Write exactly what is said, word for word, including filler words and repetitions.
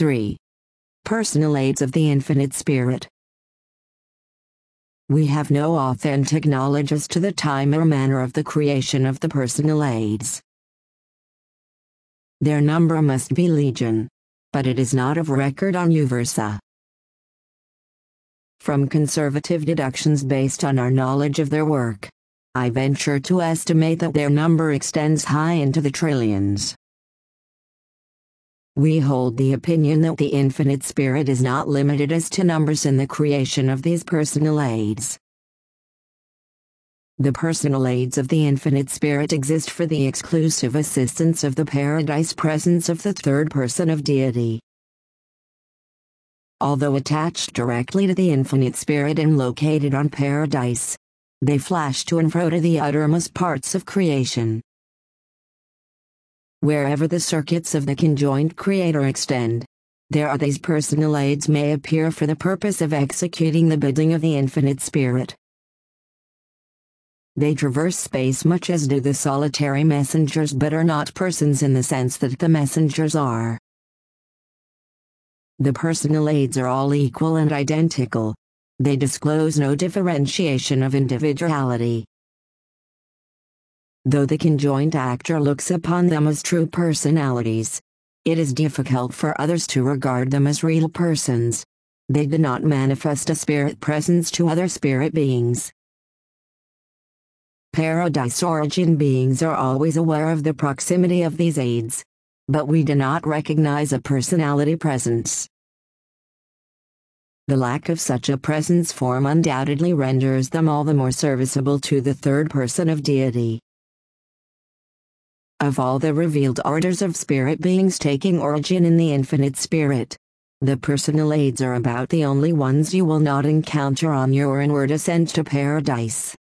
three. Personal aids of the Infinite Spirit. We have no authentic knowledge as to the time or manner of the creation of the personal aids. Their number must be legion, but it is not of record on Uversa. From conservative deductions based on our knowledge of their work, I venture to estimate that their number extends high into the trillions. We hold the opinion that the Infinite Spirit is not limited as to numbers in the creation of these personal aids. The personal aids of the Infinite Spirit exist for the exclusive assistance of the Paradise Presence of the third person of deity. Although attached directly to the Infinite Spirit and located on Paradise, they flash to and fro to the uttermost parts of creation. Wherever the circuits of the conjoined Creator extend, there are these personal aids may appear for the purpose of executing the bidding of the Infinite Spirit. They traverse space much as do the solitary messengers, but are not persons in the sense that the messengers are. The personal aids are all equal and identical. They disclose no differentiation of individuality. Though the conjoined actor looks upon them as true personalities, it is difficult for others to regard them as real persons. They do not manifest a spirit presence to other spirit beings. Paradise origin beings are always aware of the proximity of these aids, but we do not recognize a personality presence. The lack of such a presence form undoubtedly renders them all the more serviceable to the third person of deity. Of all the revealed orders of spirit beings taking origin in the Infinite Spirit, the personal aids are about the only ones you will not encounter on your inward ascent to Paradise.